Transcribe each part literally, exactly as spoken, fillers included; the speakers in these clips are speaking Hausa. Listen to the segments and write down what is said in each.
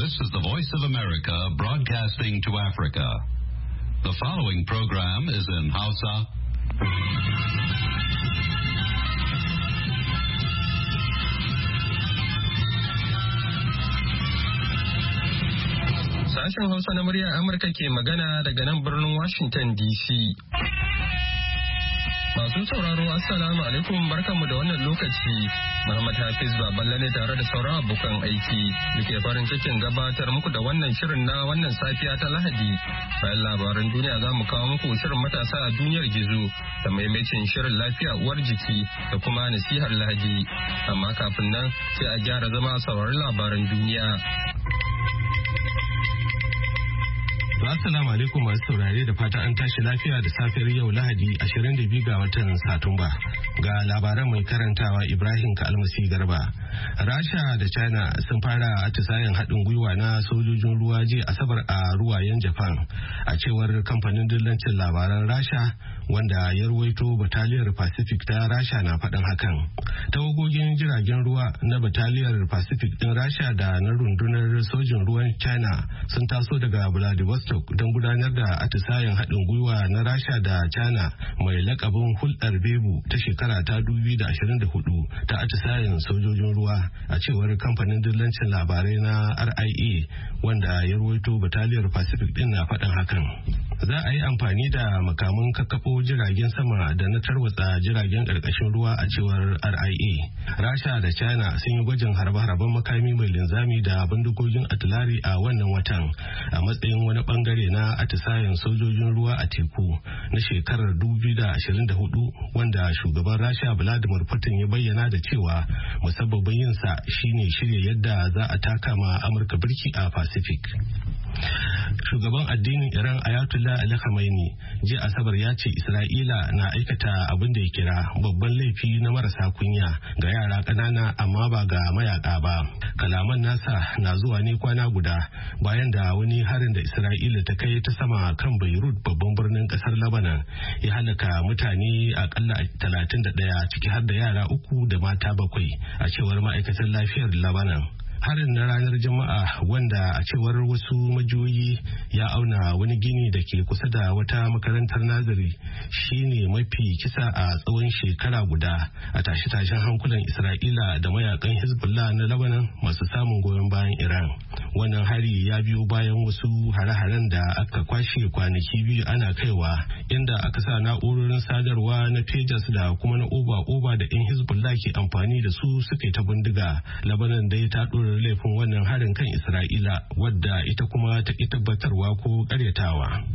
This is the Voice of America broadcasting to Africa. The following program is in Hausa. Sashen Hausa na muryar Amurka ke magana daga nan birnin Washington D C. Masu sauraro assalamu alaikum barkanmu da wannan lokaci. Muhammad Hafiz Baballe ne tare da sauran abokan aiki da ke farin cikin gabatar muku da wannan shirin na wannan safiya ta Lahadi. Bayan labaran duniya za mu kawo muku shirin matasa a duniyar gizo da maimacin shirin lafiya uwar jiki da kuma nasihar Lahadi. Amma kafin nan sai a gyara zama a sauraron labaran duniya. Assalamu alaikum masu saurare da fata an tashi lafiya da safiyar yau Lahadi ashirin da biyu ga watan Satumba. Ga labaran mai karantawa Ibrahim Kalmasi Garba. Rasha da China sun fara atisayen haɗin gwiwa na sojojin ruwa jiya Asabar a ruwayen Japan, a cewar kamfanin dillancin labaran Rasha wanda ya ruwaito bataliyar Pacific ta Rasha na faɗin hakan. Tawagogin jiragen ruwa na bataliyar Pacific ɗin Rasha da na rundunar sojin ruwan China sun taso daga Vladivostok don gudanar da atisayen haɗin gwiwa na Rasha da China mai lakabin hulɗar Bebu ta shekara ta dubu biyu da ashirin da hudu ta atisayen sojojin ruwa, a cewar kamfanin dillancin labarai na R I A wanda ya ruwaito bataliyar Pacific ɗin na faɗin hakan. Za a yi amfani da makaman kakkaɓo jiragen sama da na tarwatsa jiragen ƙarƙashin ruwa, a cewar R I A. Rasha da China sun yi gwajin harbe-harben makami mai linzami da bindigogin atilari a wannan watan a matsayin wani bangare na atisayen sojojin ruwa a teku na shekarar dubu biyu da ashirin da hudu wanda shugaban Rasha Vladimir Putin ya bayyana da cewa musabbabin yinsa shine shirya yadda za a taka ma Amurka birki a Pacific. Shugaban addinin Iran Ayatollah Ali Khamenei jiya Asabar ya ce Isra'ila na aikata abin da ya kira babban laifi na marasa kunya ga yara ƙanana amma ba ga mayaka ba. Kalaman nasa na zuwa ne kwana guda bayan da wani harin da Isra'ila ta kai ta sama kan Beirut, babban birnin ƙasar Lebanon, ya halaka mutane akalla talatin da ɗaya, ciki har da yara uku da mata bakwai, a cewar ma'aikatar lafiyar Lebanon. Harin na ranar Juma'a, wanda a cewar wasu majiyoyi ya auna wani gini da ke kusa da wata makarantar nazari, shine mafi kisa a tsawon shekara guda a tashe-tashen hankulan Isra'ila da mayakan Hezbollah na Lebanon masu samun goyon bayan Iran. Wannan hari ya biyo bayan wasu hare-haren da aka kwashe kwanaki biyu ana kaiwa, inda aka sa na'urorin sadarwa na pages da kuma na oba-oba da 'yan Hezbollah ke amfani da su suka yi ta bindiga. Lebanon dai ta ɗora laifin wannan harin kan Isra'ila, wadda ita kuma ta ƙi tabbatarwa ko ƙaryatawa.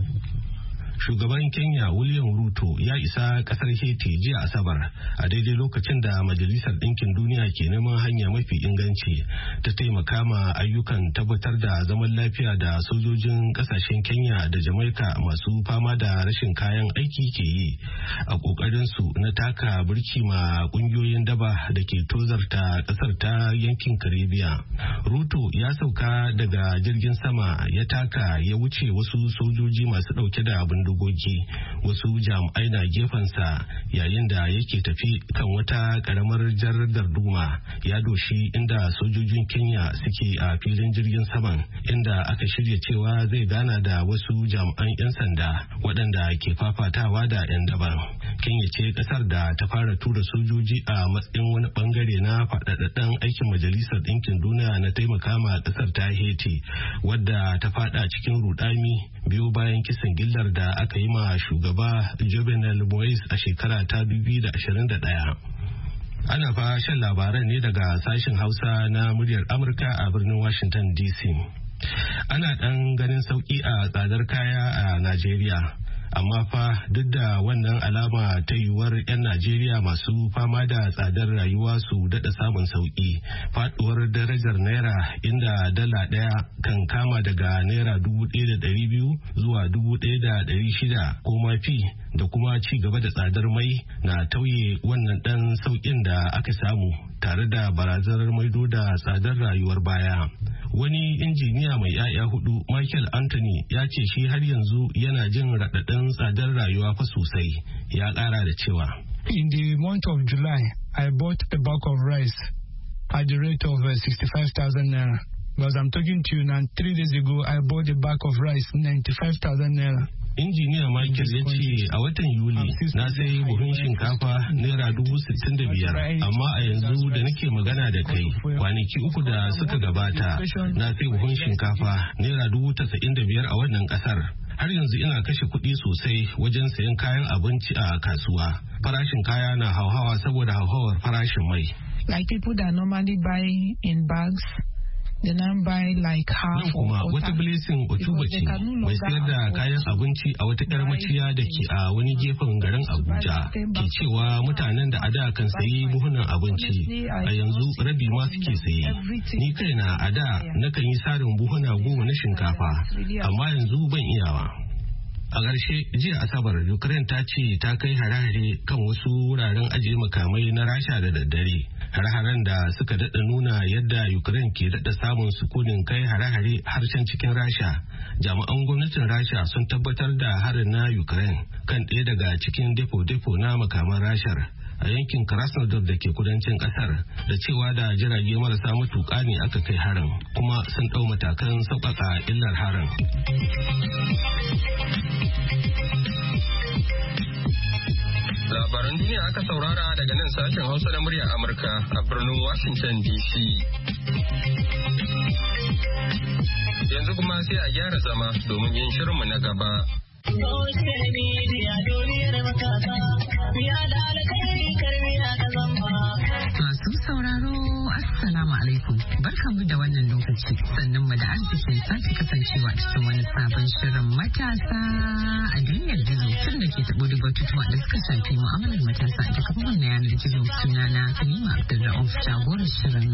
Shugaban Kenya William Ruto ya isa kasar Haiti jiya Asabar, a daidai lokacin da Majalisar Ɗinkin Duniya ke neman hanya mafi inganci ta taimaka ma ayyukan tabbatar da zaman lafiya da sojojin kasashen Kenya da Jamaica masu fama da rashin kayan aiki ke yi a kokarin su na taka burki ma kungiyoyin daba da ke tozarta kasar ta yankin Caribbean. Ruto ya sauka daga jirgin sama ya taka ya wuce wasu sojoji masu dauke da abin dogogi, wasu jami'ai na gefensa yayin da yake tafi kan wata karamar jar darduma, ya doshi inda sojojin Kenya suke a filin jirgin saman, inda aka shirya cewa zai gana da wasu jami'an 'yan sanda waɗanda ke fafatawa da 'yan daban. Kenya ce ƙasar da ta fara tura sojoji a matsayin wani bangare na faɗaɗɗen aikin Majalisar Ɗinkin Duniya na taimaka ma ƙasar ta Haiti, wadda ta faɗa cikin rudami biyo bayan kisan gillar da aka yi ma shugaba Jovenel Moise a shekara ta dubu biyu da ashirin da ɗaya. Ana fa shan labaran ne daga sashen Hausa na muryar Amurka a birnin Washington D C. Ana ɗan ganin sauƙi a tsadar kaya a Najeriya, amma fa duk da wannan alama ta yiwuwar 'yan Najeriya masu fama da tsadar rayuwa su daɗa samun sauƙi, faɗuwar darajar naira, inda dala ɗaya kan kama daga naira dubu ɗaya da ɗari biyu zuwa dubu ɗaya da ɗari shida ko mafi, da kuma ci gaba da tsadar mai na tauye wannan ɗan sauƙin da aka samu, tare da barazanar maido da tsadar rayuwar baya. Wani injiniya mai 'ya'ya hudu, Michael Anthony, ya ce shi har yanzu yana jin raɗaɗin tsadar rayuwa fa sosai. Ya ƙara da cewa, In the month of July, I bought a bag of rice at the rate of uh, sixty-five thousand naira. Because I'm talking to you now, three days ago, I bought a bag of rice, ninety-five thousand naira. Injiniya Michael ya ce a watan Yuli na sai buhun shinkafa naira dubu sittin da biyar, amma a yanzu da nake magana da kai kwanaki uku da suka gabata na sai buhun shinkafa naira dubu tasa'in da biyar a wannan kasar. Har yanzu ina kashe kuɗi sosai wajen sayan kayan abinci a kasuwa. Farashin kaya na hauhawa saboda hauhawar farashin mai. Like people that normally buy in bags. The nan kuma wata blessing Otuba ce mai sayar da kayan abinci a wata yar maciya da ke a wani gefen garin Abuja ke cewa mutanen da a da kan sayi buhunan abinci a yanzu rabi ma suke saye. Ni kaina a da nakan yi sarin buhuna goma na shinkafa amma yanzu ban iyawa. A ƙarshe jiya Asabar Ukraine ta ce ta kai hare-hare kan wasu wuraren ajiye makamai na Rasha da daddare. Hare-haren da suka daɗa nuna yadda Ukraine ke daɗa samun sukunin kai hare-hare harshen cikin Rasha. Jami'an gwamnatin Rasha sun tabbatar da harin na Ukraine kan ɗaya daga cikin depo-depo na makaman Rashar a yankin Krasnodar da ke kudancin ƙasar, da cewa da jirage marasa matuƙa ne aka kai harin kuma sun ɗau matakan sauƙaƙa illar harin. Labaran duniya aka saurara daga nan sashen Hausa na muryar Amurka a birnin Washington D C. Yanzu kuma sai a gyara zama domin yin shirinmu na gaba. Masu sauraro Assalamu alaikum, barkanmu da wannan lokaci, sannan mu da arzikin sake kasancewa cikin wani sabon shirin matasa a duniyar gizo, shirin da ke taɓo duk batutuwa da suka shafi mu'amalar matasa da kafofin na yanar gizo. Sunana Halima Abdulrauf, jagorar shirin.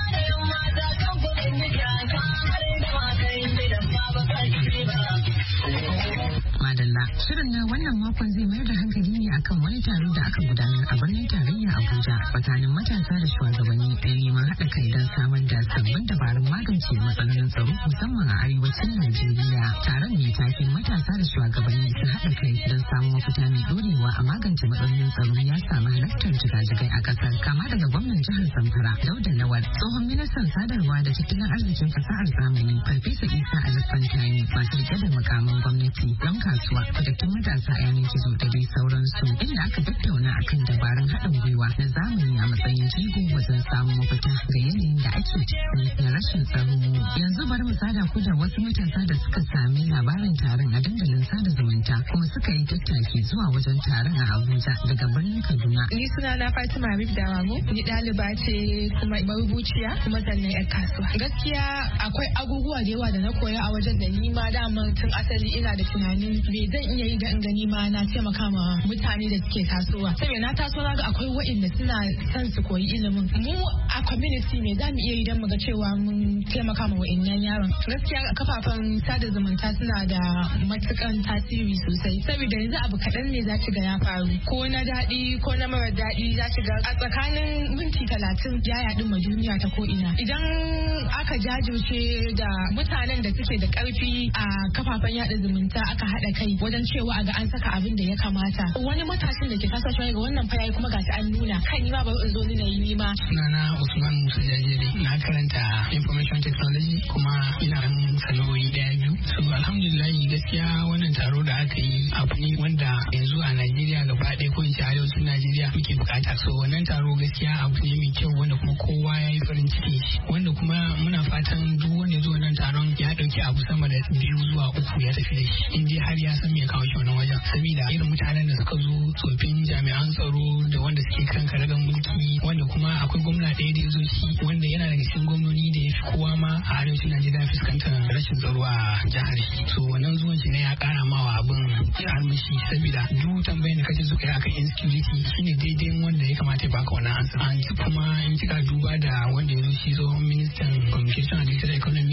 Madalla, shirin na wannan makon zai mayar da hankali ne akan wani taro da aka gudanar a birnin tarayya Abuja tsakanin matasa da shugabanni da neman haɗa kai don samar da sabbin dabarun magance matsalolin tsaro musamman a arewacin Najeriya. Taron mai taken matasa da shugabanni sun haɗa kai don samun mafita mai ɗorewa a magance matsalolin tsaro ya samu halartar jigajigai a ƙasar, kama daga gwamnan jihar Zamfara Dauda Lawal, tsohon ministan sadarwa da tattalin arzikin fasahar zamani Farfesa Isa Alifantani, masu rike da makaman gwamnati, ɗan kasuwa, fitattun matasa a yanar gizo da dai sauransu, inda aka tattauna akan dabarun haɗin gwiwa na zamani a matsayin jigo wajen samun mafita ga yanayin da ake ciki na rashin tsaro. Yanzu bari mu sada ku da wasu matasa da suka sami labarin taron a dandalin sada zumunta kuma suka yi tattaki zuwa wajen taron a Abuja daga birnin Kaduna. Ni suna na Fatima Habib Dawago, ni ɗaliba ce kuma marubuciya kuma sannan yar kasuwa. Gaskiya akwai abubuwa da yawa da na koya a wajen da ni ma dama tun asali ina da tunanin me zan iya yi da in gani ma na taimaka ma mutane da suke tasowa. Saboda na taso na ga akwai waɗanda suna son su koyi ilimin. Mu a community me za mu iya yi don mu ga cewa mun taimaka ma wa'annan yaron. Gaskiya kafafen sada zumunta suna da matukan tasiri sosai. Saboda yanzu abu kaɗan ne za ki ga ya faru. Ko na daɗi ko na mara daɗi za ki ga a tsakanin minti talatin ya yaɗu ma duniya ta ko ina. Idan aka jajirce da mutanen da suke da ƙarfi a kafafen yaɗa zumunta aka haɗa kai wajen cewa a ga an saka abin da ya kamata. Wani matashin da ke tasowa ga wannan fa yayi kuma ga ta an nuna kai ni ma ba in zo ni na yi ni ma. Sunana Usman Musa Jajiri, na karanta information technology kuma ina ran sana'o'i daya biyu. So alhamdulillah gaskiya wannan taro da aka yi abu ne wanda yanzu a Najeriya gaba ɗaya ko in ce arewacin Najeriya muke bukata. So wannan taro gaskiya abu ne mai kyau wanda kuma kowa ya yi farin ciki, wanda kuma muna fatan duk wanda ya zo wannan taron ya ɗauki abu sama da biyu zuwa uku ya tafi da shi in dai har ya san me kawo shi wannan wajen. Saboda irin mutanen da suka zo tsofin jami'an tsaro da wanda suke kan karagan mulki, wanda kuma akwai gwamna ɗaya da ya zo shi wanda yana daga cikin gwamnoni da ya fi kowa ma a arewacin Najeriya fuskantar rashin tsaro a jihar shi. So wannan zuwan shi ne ya ƙara ma wa abin armashi, saboda duk tambayin da kace suka yi akan insecurity shine daidai wanda ya kamata ya baka wannan ansa. An kuma in kika duba da wanda ya zo shi tsohon ministan communication and digital economy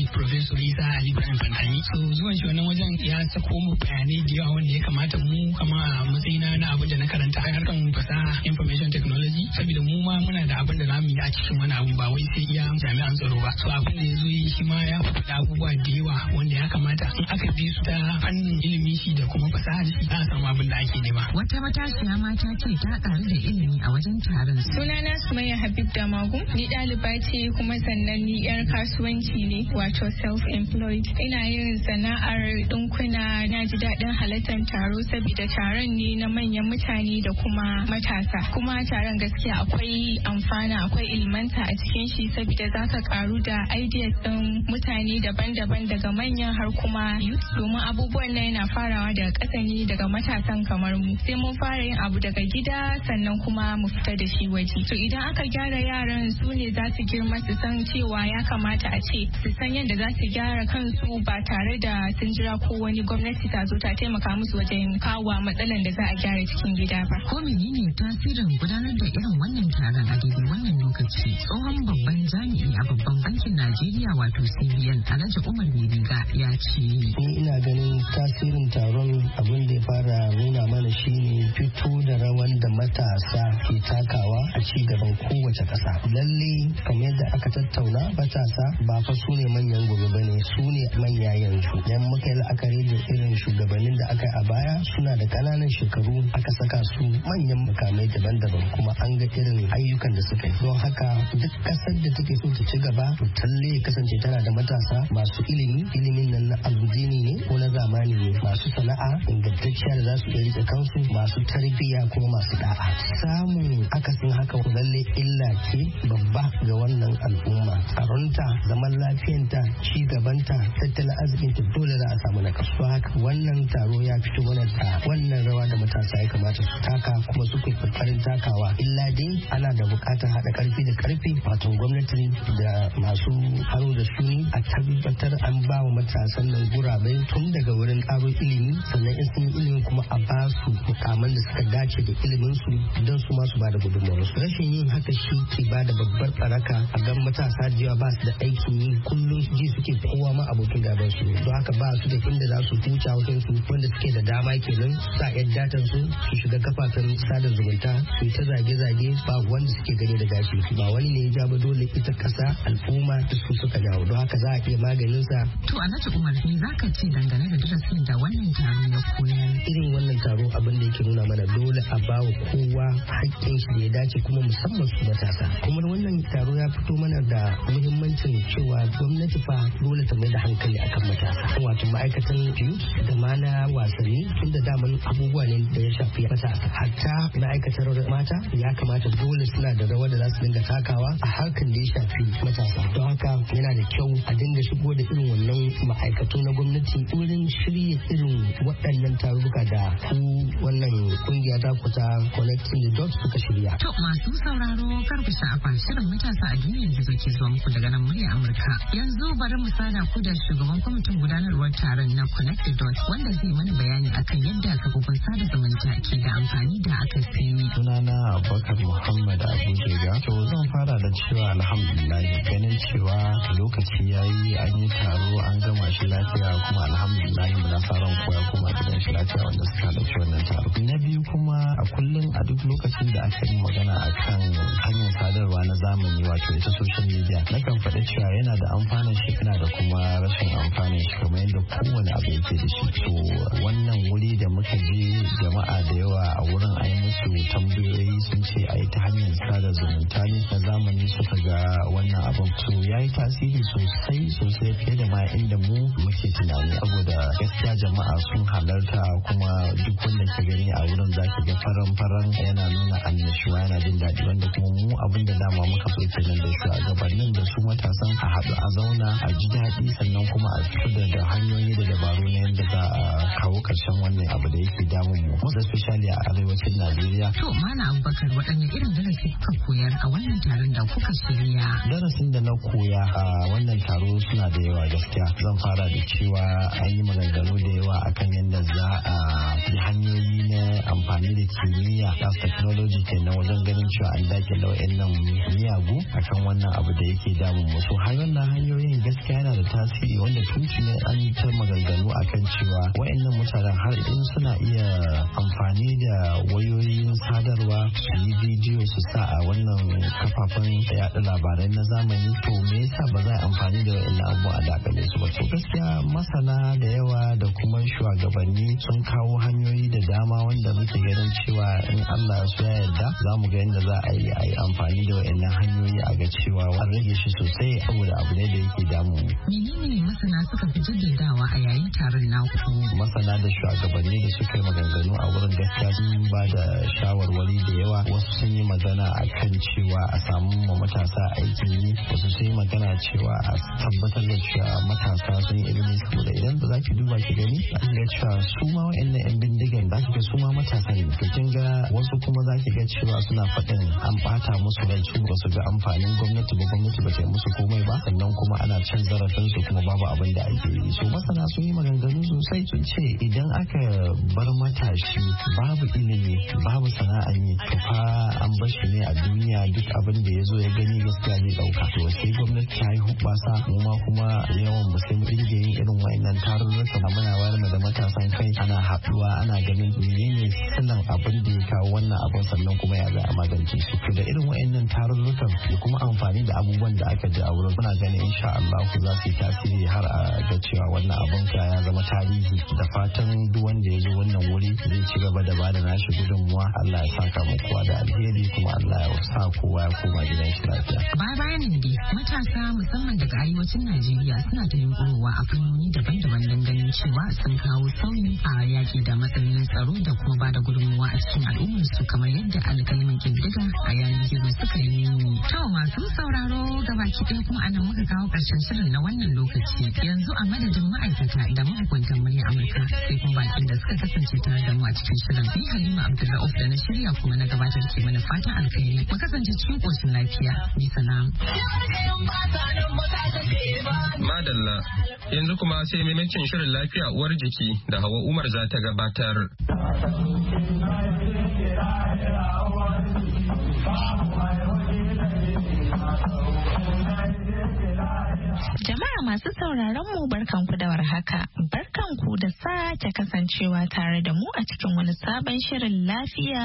Professor Isa Ali Ibrahim Fantami. So zuwan shi wannan wajen ya sako mu bayanai da yawa wanda ya kamata mu kama a matsayina na abin da na karanta a harkar fasaha information technology, saboda mu ma muna da abin da za mu yi a cikin wani abu ba wai sai iya jami'an tsaro ba. So abin da ya zo yi shi ma ya faɗa abubuwa da yawa wanda ya kamata in aka bi su ta fannin ilimi shi da kuma fasaha shi za a samu abin da ake nema. Wata matashiya mata ce ta karu da ilimi a wajen taron. Sunana Sumayya Habib Damagum, ni ɗaliba ce kuma sannan ni yar kasuwanci ne wato self-employed. Ina yin sana'ar dinkuna. Na ji daɗin halartar taro saboda taron ne na manyan mutane da kuma matasa. Kuma taron gaskiya akwai amfana, akwai ilmanta a cikin shi saboda za ka karu da ideas ɗin mutane daban-daban daga manyan har kuma youth, domin abubuwan nan yana farawa daga ƙasa ne daga matasan kamar mu. Sai mun fara yin abu daga gida sannan kuma mu fita da shi waje. To idan aka gyara yaran su ne za su girma su san cewa ya kamata a ce su san yadda za su gyara kansu ba tare da sun jira ko wani gwamnati ta zo ta taimaka musu wajen kawo matsalan da za a gyara cikin gida ba. Ko menene tasirin gudanar da irin wannan taron a daidai wannan lokaci? Tsohon babban jami'i a babban bankin Najeriya wato C B N Alhaji Umar Bibiga ya ce. Ni ina ganin tasirin taron abin da ya fara nuna mana shine fito da rawan da matasa ke takawa a ci gaban kowace ƙasa. Lalle kamar yadda aka tattauna matasa ba fa su ne manyan gobe bane, su ne manya yanzu. Idan muka yi la'akari da irin shugabannin da aka yi a baya suna da ƙananan shekaru aka saka su manyan mukamai daban-daban kuma an ga irin ayyukan da suka yi. Don haka duk ƙasar da take so ta ci gaba to talle ya kasance tana da matasa masu ilimi, ilimin nan na addini ne ko na zamani ne, masu sana'a ingantacciya da za su iya rike kansu, masu tarbiyya kuma masu da'a. Samun akasin haka lalle illa ce babba ga wannan al'umma. Tsaronta, zaman lafiyanta, ci gabanta, tattalin arzikinta dole za a samu na kasu. Haka wannan taro ya fito mana da wannan rawa da matasa ya kamata su taka kuma su kai kokarin takawa. Illa dai ana da bukatar haɗa karfi da karfi wato gwamnati da masu hannu da shuni a tabbatar an ba wa matasan nan gurabe tun daga wurin ƙaro ilimi, sannan in sun ilimi kuma a ba su mukaman da suka dace da ilimin su don su masu ba da gudunmawar su. Rashin yin haka shi ke ba da babbar baraka a gan matasa da yawa ba su da aikin yi, kullum ji suke kowa ma abokin gaban su, don haka ba su da inda za su huta wajen su wanda suke da dama kenan sa yan datan su su shiga kafafen sada zumunta su yi ta zage-zage ba wanda suke gani da gashi. Ba wani ne ya ja ba, dole ita kasa al'umma da su suka jawo, don haka za a iya maganin sa. To Alhaji Umar ne za ka ce dangane da darasin da wannan taro ya koyar? Irin wannan taro abin da yake nuna mana dole a ba wa kowa haƙƙin shi da ya dace kuma musamman su matasa. Kuma wannan taro ya fito mana da muhimmancin cewa gwamnati fa dole ta mai da hankali akan matasa. Wato ma'aikatan youth da ma na wasanni tun da daman abubuwa ne da ya shafi matasa. Hatta ma'aikatar mata ya kamata dole suna da rawa da za su dinga takawa a harkan da ya shafi matasa. Don haka yana da kyau a dinga shigo da irin wannan ma'aikatu na gwamnati wurin shirya irin waɗannan tarurruka da ku wannan kungiya ta kuta connecting the dots suka shirya. To masu sauraro kar ku sha'afa shirin matasa a duniyar gizo ke zuwa muku daga nan murya Amurka. Yanzu bari mu sada ku da shugaban kwamitin gudanarwar taron na Connect the Dots wanda zai mana bayani akan yadda kafofin sada zumunta ke da amfani da aka sani. Sunana Abubakar Muhammad Abujega. To zan fara da cewa alhamdulillah ganin cewa lokaci yayi an yi taro an gama shi lafiya kuma alhamdulillah muna fara koya kuma gidan shi lafiya wanda suka halarci wannan taro. Na biyu kuma a kullum a duk lokacin da aka yi magana akan hanyar sadarwa na zamani wato ita social media nakan faɗi cewa yana da amfanin shi yana da kuma rashin amfanin shi kamar yadda kowane abu yake da shi. To wannan wuri da muka je jama'a da yawa a wurin a yi musu tambayoyi sun ce a yi ta hanyar sada zumunta ne na zamani suka ga wannan abin. To ya yi tasiri sosai sosai fiye da ma inda mu muke tunani saboda gaskiya jama'a sun halarta kuma duk wanda ka gani a wurin za ka ga faran-faran yana nuna annashuwa yana jin daɗi wanda kuma mu abin da dama muka so kenan da shugabannin da su matasan a haɗu a zauna a ji daɗi sannan kuma a fito da hanyoyi da dabaru na yadda za a kawo ƙarshen wannan abu da yake damun mu most especially a arewacin Najeriya. To Mana Abubakar waɗanne irin darasi kuka koyar a wannan taron da kuka shirya? Darasin da na koya a wannan taro suna da yawa gaskiya. Zan fara da cewa an yi maganganu da yawa akan yadda za a bi hanyoyi na amfani da kimiyya da technology kenan wajen ganin cewa an dakile wa'annan miyagu akan wannan abu da yake damun mu. to har wannan hanyoyin gaskiya yana da tasiri wanda tunci ne an ta maganganu akan cewa wayannan mutanen har in suna iya amfani da wayoyin sadarwa su yi bidiyo su sa a wannan kafafen yaɗa labarai na zamani to me yasa ba za a amfani da wayannan abubuwa a dakale su ba. To gaskiya masana da yawa da kuma shugabanni sun kawo hanyoyi da dama wanda muke ganin cewa in Allah ya yarda za mu ga yadda za a yi a yi amfani da wayannan hanyoyi a ga cewa an rage shi sosai saboda abu ne da yake damu. Menene masana suka fi jaddadawa a yayin taron naku? Masana da shugabanni da suka yi maganganu a wurin gaskiya sun ba da shawarwari da yawa. Wasu sun yi magana a kan cewa a samu ma matasa aikin yi, wasu sun yi magana cewa a tabbatar da cewa matasa sun yi ilimi saboda idan ba za ki duba ki gani an ga cewa su ma wa'annan yan bindigan za ki ga su ma matasa ne. To kin ga wasu kuma za ki ga cewa suna faɗin an ɓata musu rai su ba su ga amfanin gwamnati ba, gwamnati ba ta yi musu komai ba, sannan kuma ana cin zarafin su kuma babu abin da ake yi. So masana sun yi maganganu sosai sun ce idan aka bar matashi babu ilimi babu sana'a yi to fa an bar shi ne a duniya duk abin da ya zo ya gani gaskiya zai ɗauka. To sai gwamnati ta yi hubbasa mu ma kuma yawan mu sai mu dinga yin irin wa'annan tarurruka muna wayar da matasan kai ana haɗuwa ana ganin menene silan abin da ya kawo wannan abin sannan kuma ya za a magance shi. To da irin wa'annan tarurrukan da kuma amfani da abubuwan da aka ji a wurin muna ganin insha Allah ku za su yi tasiri har a ga cewa wannan abin ka ya zama tarihi. Da fatan duk wanda ya zo wannan wuri zai ci gaba da bada nashi gudunmuwa. Allah ya saka mu kowa da alheri kuma Allah ya sa kowa ya koma gidan shi lafiya. Baya bayan nan dai matasa musamman daga arewacin Najeriya suna da yunkurowa a fannoni daban-daban don ganin cewa sun kawo sauyi a yaƙi da matsalolin tsaro da kuma ba da gudunmuwa a cikin al'ummar su kamar yadda alƙalman ƙididdiga a yanar gizo suka yi nuni. To masu sauraro gabaki ɗaya kuma anan muka kawo ƙarshen shirin na wannan lokaci. Yanzu a madadin ma'aikata da mahukuntan murya Amurka sai kuma bakin da suka kasance tare da mu a cikin shirin. Ni Halima Abdulrauf da na shirya kuma na gabatar ke mana fatan alkhairi. Mu kasance cikin ƙoshin lafiya. Bi salam. Madalla. Yanzu kuma sai maimakon shirin lafiya uwar jiki da Hawa Umar za ta gabatar. Jama'a masu sauraron mu barkanku da warhaka. Barkanku da sake kasancewa tare da mu a cikin wani sabon shirin lafiya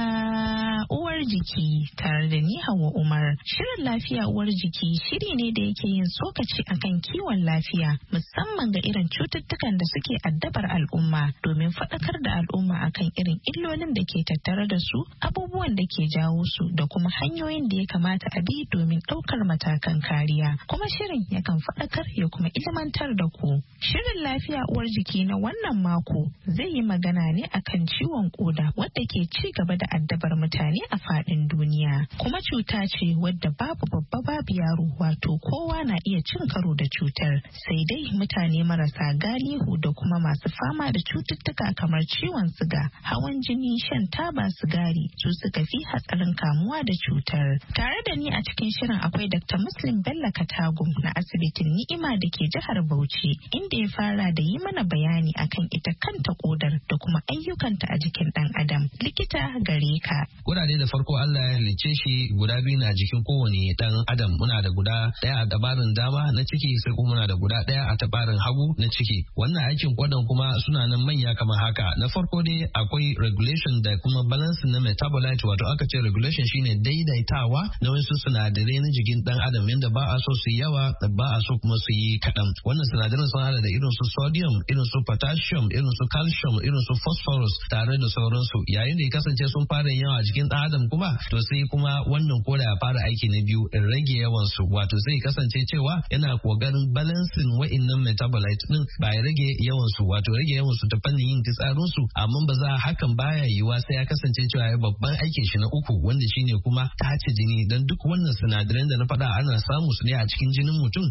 uwar jiki tare da ni Hauwa Umar. Shirin lafiya uwar jiki shiri ne da yake yin tsokaci akan kiwon lafiya musamman ga irin cututtukan da suke addabar al'umma domin faɗakar da al'umma akan irin illolin da ke tattare da su, abubuwan da ke jawo su da kuma hanyoyin da ya kamata a bi domin ɗaukar matakan kariya. Kuma shirin yakan faɗakar ya kuma ilmantar da ku. Shirin lafiya uwar jiki na wannan mako zai yi magana ne akan ciwon koda wadda ke ci gaba da addabar mutane a faɗin duniya. Kuma cuta ce wadda babu babba babu yaro, wato kowa na iya cin karo da cutar. Sai dai mutane marasa galihu da kuma masu fama da cututtuka kamar ciwon siga, hawan jini, shan taba sigari su suka fi hatsarin kamuwa da cutar. Tare da ni a cikin shirin akwai Dakta Muslim Bello Katagum na asibitin Ni'ima da ke jihar Bauchi, inda ya fara da yi mana bayani akan ita kanta kodar da kuma ayyukanta a jikin dan adam. Likita gare ka. Kudade da farko Allah ya halicce shi guda biyu na jikin kowane dan adam. Muna da guda daya a tabarin dama na ciki, sai kuma muna da guda daya a tabarin hagu na ciki. Wannan aikin kodan kuma suna nan manya kamar haka. Na farko dai akwai regulation da kuma balance na metabolite, wato aka ce regulation shine daidaitawa na wasu sinadarai na jikin dan adam yadda ba a so su yi yawa da ba a so kuma su yi kaɗan. Wannan sinadaran sun hada da irin su sodium, irin su potassium, irin su calcium, irin su phosphorus tare da sauransu. Yayin da ya kasance sun fara yawa a jikin dan adam kuma to sai kuma wannan koda ya fara aiki na biyu in rage yawan su, wato zai kasance cewa yana kokarin balancing wa'annan metabolite din ba ya rage yawan su, wato rage yawan su ta fannin yin fitsarin su, amma ba za hakan baya yiwa sai ya kasance cewa ya babban aikin shi na uku wanda shine kuma tace jini, dan duk wannan sinadaran da na faɗa ana samu su ne a cikin jinin mutum wanda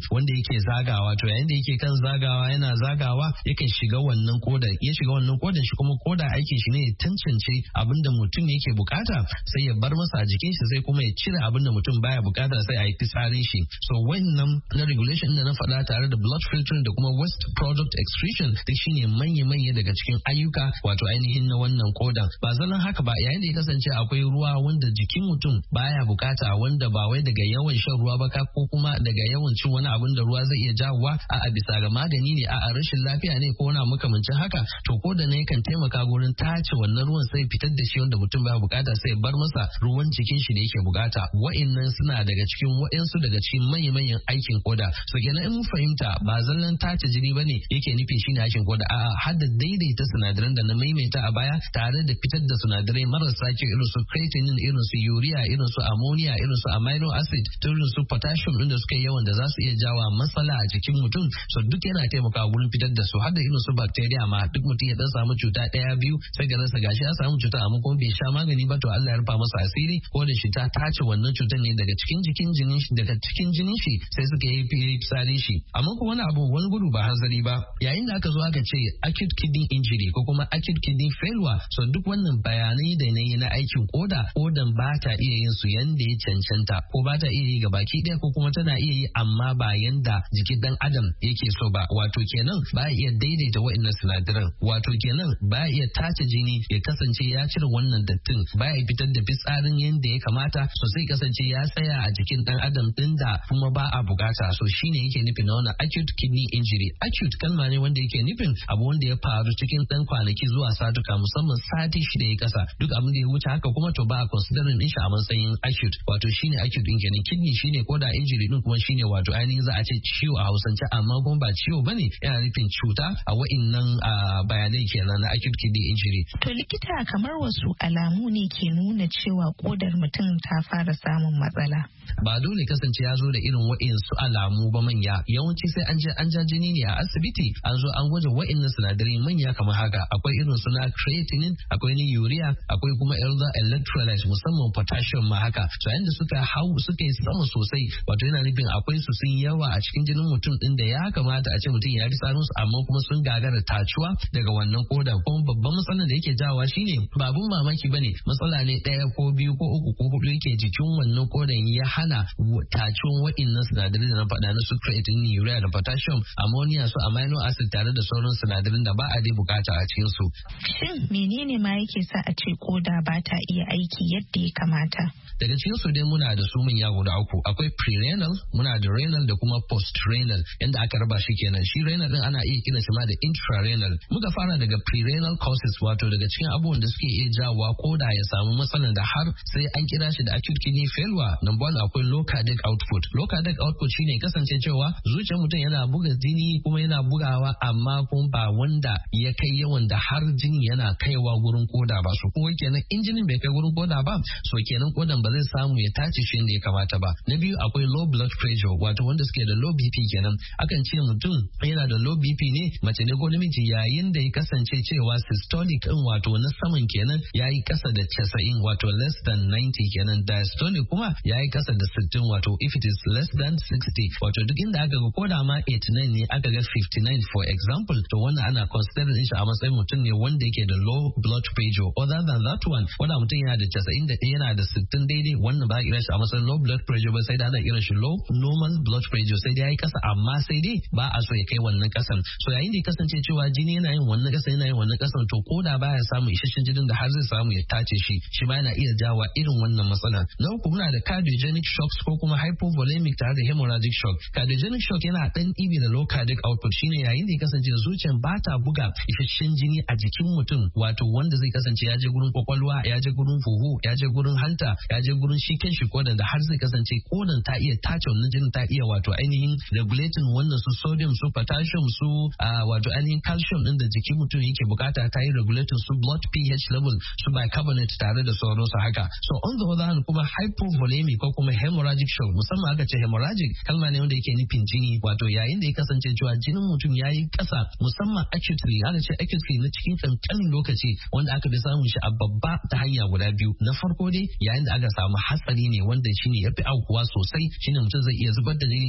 yake zagawa to yayin da yake kan zagawa yana zagawa yakan shiga wannan koda ya shiga wannan kodan shi kuma koda aikin shi ne ya tantance abinda mutum yake bukata sai ya bar masa a jikin shi sai kuma ya cire abinda mutum baya bukata sai a yi fitsarin shi so wannan na regulation da na faɗa tare da blood filtering da kuma waste product excretion duk shine manya-manya daga cikin ayyuka wato ainihin na wannan kodan ba zallan haka ba yayin da ya kasance akwai ruwa wanda jikin mutum baya bukata wanda ba wai daga yawan shan ruwa ba ko kuma daga yawan cin wani abin da ruwa zai iya jawowa a a bisa ga magani ne a rashin lafiya ne ko wani makamancin haka to kodan ne kan taimaka gurin tace wannan ruwan sai fitar da shi wanda mutum baya bukata sai bar masa ruwan jikin shi da yake bukata wa'annan suna daga cikin wa'ansu daga cikin manya-manyan aikin koda so kenan in mun fahimta ba zallan tace jini bane yake nufi shine aikin koda a'a har da daidaita sinadaran da na maimaita a baya tare da fitar da sinadarai marasa kyau irin su creatinine irin su urea irin su ammonia irin su amino acid irin su potassium din da suka yi yawan da za su iya jawa matsala a jikin mutum so duk yana taimakawa wurin fitar da su har da irin su bacteria ma duk mutum ya dan samu cuta daya biyu sai ga rasa gashi ya samu cuta amma kuma bai sha magani ba to Allah ya rufa masa asiri ko da shi ta tace wannan cutar ne daga cikin jikin jinin shi daga cikin jinin shi sai suka yi fitsari shi amma kuma wani abu wani gudu ba hanzari ba yayin da aka zo aka ce acute kidney injury ko kuma acute kidney failure so duk wannan bayanai da na yi na aikin koda kodan ba ta iya yin su yanda ya cancanta ko ba ta iya yi ga baki ɗaya ko kuma tana iya yi amma ba yanda jikin dan adam yake so ba wato kenan ba iya daidaita wa'annan sinadaran wato kenan ba iya tace jini ya kasance ya cire wannan dattin ba ya fitar da fitsarin yanda ya kamata so sai kasance ya tsaya a jikin dan adam din da kuma ba a bukata so shine yake nufin na wannan acute kidney injury acute kalma ne wanda yake nufin abu wanda ya faru cikin dan kwanaki zuwa satuka musamman sati shida ya kasa duk abin da ya wuce haka kuma to ba a considering din shi a matsayin acute wato shine acute din kenan kidney shine ko da injury din kuma shine wato ainihin za a ce ciwo a Hausance amma kuma ba ciwo bane yana nufin cuta a wa'innan bayanai kenan na acute kidney injury to likita kamar wasu alamu ne ke nuna cewa kodar mutum ta fara samun matsala ba dole kasance ya zo da irin wa'insu alamu ba manya yawanci sai an je an ja jini ne a asibiti an zo an gwaje wa'innan sinadarai manya kamar haka akwai irin su na creatinine akwai ni urea akwai kuma elder electrolytes musamman potassium ma haka so yayin da suka hau suka yi sama sosai wato yana nufin akwai su sun yawa a cikin jinin mutum din da ya kamata a ce mutum ya fi tsarin su amma kuma sun gagara tacuwa daga wannan koda kuma babban matsalar da yake jawa shine babun mamaki bane matsala ne ɗaya ko biyu ko uku ko hudu yake jikin wannan kodan ya hana tacuwan wa'innan sinadarai da na faɗa na su creatinine urea da potassium ammonia su amino acid tare da sauran sinadarin da ba a dai bukata a cikin su shin menene ma yake sa a ce koda ba ta iya aiki yadda ya kamata daga cikin su dai muna da su manya guda uku akwai pre-renal muna da renal da kuma post-renal yanda aka raba shi kenan shi renal din ana iya kira shi ma da intra-renal muka fara daga pre-renal causes wato daga cikin abubuwan da suke iya jawowa koda ya samu matsalan da har sai an kira shi da acute kidney failure number one akwai low cardiac output low cardiac output shine kasance cewa zuciyar mutum yana buga jini kuma yana bugawa amma kuma ba wanda ya kai yawan da har jini yana kaiwa gurin koda ba so ko kenan injinin bai kai gurin koda ba so kenan kodan ba zai samu ya tace shi inda ya kamata ba na biyu akwai low blood pressure wato wanda suke da low B P kenan akan ce mutum yana da low B P ne mace ne ko namiji yayin da ya kasance cewa systolic din wato na saman kenan yayi kasa da casa'in wato less than ninety kenan diastolic kuma yayi kasa da sittin wato if it is less than sixty wato duk inda aka ga koda ma eighty-nine ne aka ga fifty-nine for example to wannan ana considering shi a matsayin mutum ne wanda yake da low blood pressure other than that one wanda mutum yana da casa'in da ɗaya yana da sittin daidai wannan ba a kira shi a matsayin low blood pressure ba sai da ana kira shi low normal blood pressure sai dai yayi kasa amma sai dai ba a so ya kai wannan kasan so yayin da ya kasance cewa jini yana yin wannan kasa yana yin wannan kasan to koda baya samu isasshen jinin da har zai samu ya tace shi shi ma yana iya jawa irin wannan matsala na uku muna da cardiogenic shocks ko kuma hypovolemic tare da hemorrhagic shock cardiogenic shock yana dan ibi da low cardiac output shine yayin da ya kasance zuciyar ba ta buga isasshen jini a jikin mutum wato wanda zai kasance ya je gurin kwakwalwa ya je gurin huhu ya je gurin hanta ya je gurin shi kanshi kodan da har zai kasance kodan ta iya tace wannan jinin ta iya wato ainihin regulating wannan su sodium su potassium su wato ainihin calcium din da jikin mutum yake bukata ta yi regulating su blood pH level su bicarbonate tare da sauransu haka so on the other hand kuma hypovolemic ko kuma hemorrhagic shock musamman aka ce hemorrhagic kalma ne wanda yake nufin jini wato yayin da ya kasance cewa jinin mutum yayi kasa musamman acutely aka ce acutely na cikin kankanin lokaci wanda aka bi samun shi a babba ta hanya guda biyu na farko dai yayin da aka samu hatsari ne wanda shine yafi aukuwa sosai shine mutum zai iya zubar da jini na biyu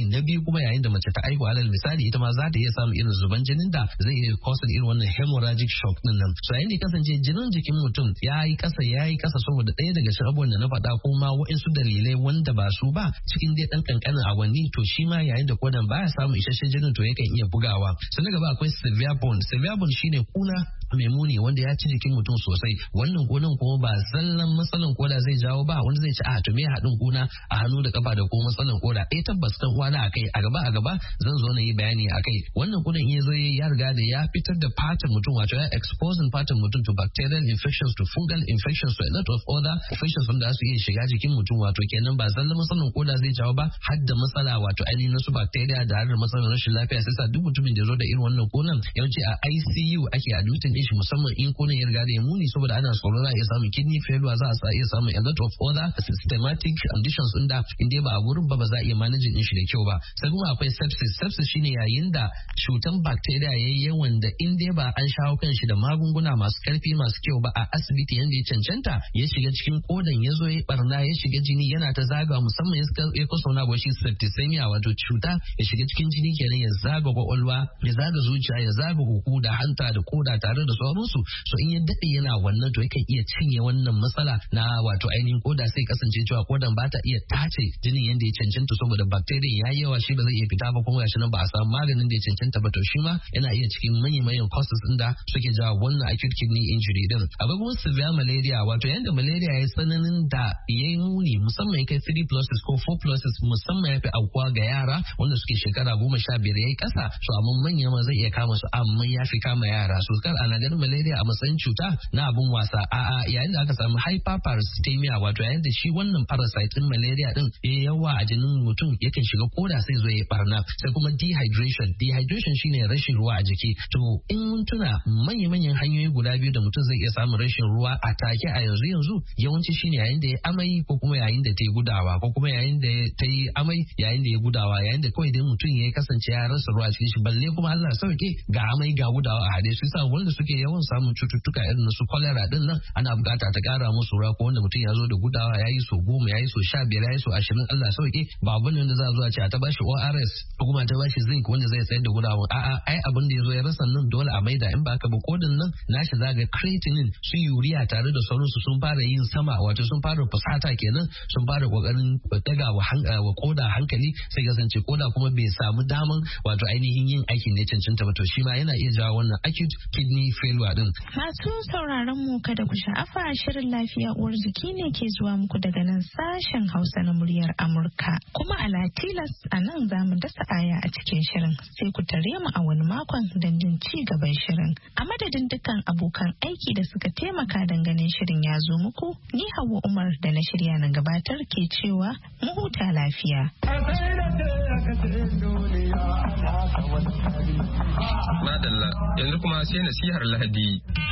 kuma yayin da mace ta aihu alal misali ita ma za ta iya samun irin zuban jinin da zai iya causing irin wannan hemorrhagic shock din nan. So yayin da kasance jinin jikin mutum ya yi kasa ya yi kasa saboda ɗaya daga cikin abubuwan da na faɗa ko ma waɗansu dalilai wanda ba su ba cikin dai ɗan kankanin awanni to shi ma yayin da kodan baya samun isasshen jinin to yakan iya bugawa. Sannan gaba akwai severe burn. Severe burn shine kuna mai muni wanda ya ci jikin mutum sosai. Wannan kunan kuma ba zallan matsalan koda zai jawo ba wanda zai ci a to me haɗin kuna a hannu da kafa da ko matsalan koda. Eh tabbas dan uwana akai a gaba a gaba zan zo na yi bayani akai. Wannan kunan in zo ya riga da ya fitar da fatan mutum wato ya exposing fatan mutum to bacterial infections to fungal infections to a lot of other infections wanda su iya shiga jikin mutum wato kenan ba zallan matsalan koda zai jawo ba har da matsala wato ainihin su bacteria da har da matsalan rashin lafiya sai sa duk mutumin da zo da irin wannan kunan yawanci a I C U ake admitin din shi musamman in kunan ya riga da ya muni saboda ana tsoro za a iya samun kidney failure za a iya samun a lot of other systematic conditions inda inda ba a wurin ba ba za a iya managing din shi da kyau ba. Sai kuma akwai sepsis. Sepsis shine yayin da cutan bacteria yayi yawan da in dai ba an shawo kan shi da magunguna masu karfi masu kyau ba a asibiti yanda ya cancanta ya shiga cikin kodan ya zo ya barna ya shiga jini yana ta zaga musamman ya kaso na shi septicemia wato cuta ya shiga cikin jini kenan ya zaga kwakwalwa ya zaga zuciya ya zaga huhu da hanta da koda tare da sauransu. So in ya dade yana wannan to yakan iya cinye wannan matsala na wato ainihin koda sai kasance cewa kodan ba ta iya tace jinin yanda ya cancanta saboda bacteria ya yi yawa shi ba zai iya fita ba kuma gashi nan ba a samu maganin da ya cancanta ba to shi ma yana iya cikin manyan causes din da suke jawo wannan acute kidney injury din. Akwai kuma severe malaria wato yanda malaria ya yi tsananin da ya yi muni musamman ya kai three pluses ko four pluses musamman ya fi aukuwa ga yara wanda suke shekara goma sha biyar ya yi kasa so amma manya ma zai iya kama su amma ya fi kama yara so kar ana ganin malaria a matsayin cuta na abun wasa a'a yayin da aka samu hyperparasitemia wato yayin da shi wannan parasite din malaria din ya yawa a jinin mutum yakan shiga koda sai zo ya barna. Sai kuma dehydration. Dehydration shine rashin ruwa a jiki. To in mun tuna manya-manyan hanyoyi guda biyu da mutum zai iya samun rashin ruwa a take a yanzu yanzu yawanci shine yayin da ya amai ko kuma yayin da ta yi gudawa ko kuma yayin da ta yi amai yayin da ya gudawa yayin da kawai dai mutum ya kasance ya rasa ruwa cikin shi balle kuma Allah sauke ga amai ga gudawa a hade su sa wanda suke yawan samun cututtuka irin su cholera din nan ana bukata ta kara musu ruwa ko wanda mutum ya zo da gudawa yayi so goma yayi so sha biyar yayi so ashirin Allah sauke ba abin da za a zo a ce a ta bashi O R S ko kuma ta bashi zinc wanda zai tsayar da gudawa a'a ai abin da ya zo ya rasa nan dole a maida in ba ka ba kodin nan nashi zaga creatinine su urea tare da sauransu sun fara yin sama wato sun fara fusata kenan sun fara kokarin daga wa wa koda hankali sai kasance koda kuma bai samu daman wato ainihin yin aikin da cancanta ba to shi ma yana iya jawo wannan acute kidney failure din. Masu sauraron mu kada ku sha'afa shirin lafiya uwar jiki ne ke zuwa muku daga nan sashen Hausa na muryar Amurka kuma a Latilas a nan za mu dasa aya a cikin shirin sai ku tare mu a wani makon don jin ci gaban shirin. A madadin dukkan abokan aiki da suka taimaka dangane shirin ya zo muku ni Hauwa Umar da na shirya na gabatar ke cewa mu huta lafiya. Madalla yanzu kuma sai nasihar Lahadi.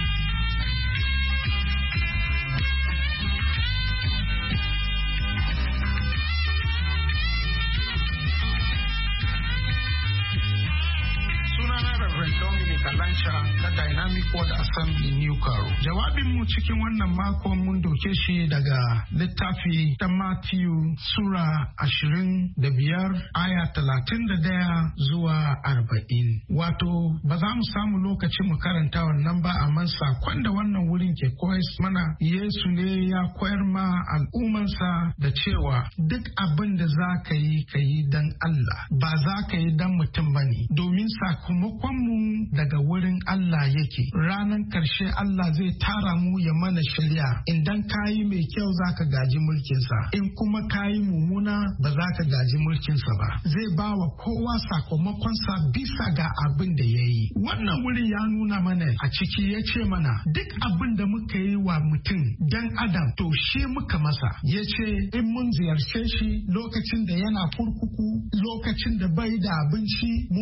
Kalancha na Dynamic World Assembly New Caro. Jawabin mu cikin wannan makon mun doke shi daga littafi ta Matthew Sura ashirin da biyar aya talatin da daya zuwa arba'in. Wato ba za mu samu lokaci mu karanta wannan ba amma sakon da wannan wurin ke koyar mana Yesu ne ya koyar ma al'ummansa da cewa duk abin da za ka yi ka yi dan Allah ba za ka yi dan mutum bane domin sakamakon mu daga wurin Allah yake. Ranar karshe Allah zai tara mu ya mana shari'a. Idan kayi mai kyau zaka gaji mulkinsa, in kuma kayi mummuna ba za ka gaji mulkinsa ba. Zai ba wa kowa sakamakonsa bisa ga abin da ya yi. Wannan wurin ya nuna mana a ciki ya ce mana duk abin da muka yi wa mutum dan Adam to shi muka masa. Ya ce in mun ziyarce shi lokacin da yana kurkuku, lokacin da bai da abinci mun ba shi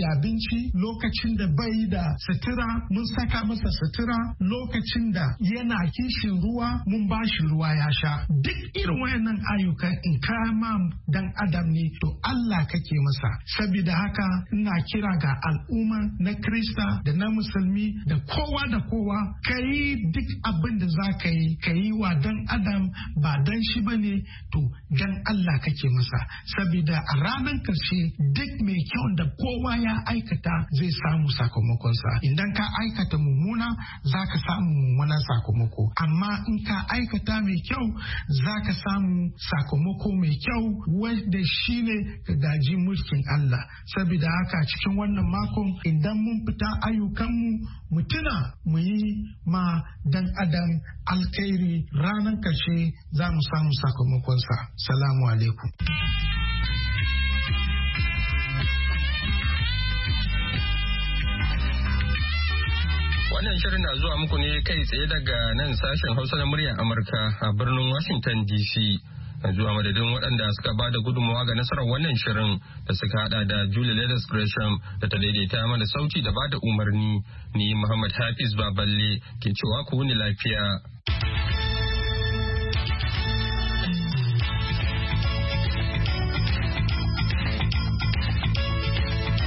da abinci, lokacin da bai da sutura mun saka masa sutura, lokacin da yana kishin ruwa mun ba shi ruwa ya sha. Duk irin wayannan ayyukan in kama dan adam ne to Allah kake masa. Saboda haka ina kira ga al'umma na Krista da na musulmi da kowa da kowa ka yi duk abin da za ka yi ka yi wa dan adam ba dan shi ba ne to dan Allah kake masa. Saboda a ranar karshe duk mai kyau da kowa ya aikata zai samu sakamakonsa. Idan ka aikata mummuna za ka samu mummunan sakamako, amma in ka aikata mai kyau za ka samu sakamako mai kyau wanda shi ne ka gaji mulkin Allah. Saboda haka cikin wannan makon idan mun fita ayyukanmu mu tuna mu yi ma dan adam alkhairi, ranar kashe za mu samu sakamakonsa. Salamu alaikum. Wannan shirin na zuwa muku ne kai tsaye daga nan sashen Hausa na muryar Amurka a birnin Washington D C. Yanzu a madadin waɗanda suka ba da gudunmawa ga nasarar wannan shirin da suka hada da Julie Leathers Gresham da ta daidaita mana sauti da ba da umarni, ni Muhammad Hafiz Baballe ke cewa ku wuni lafiya.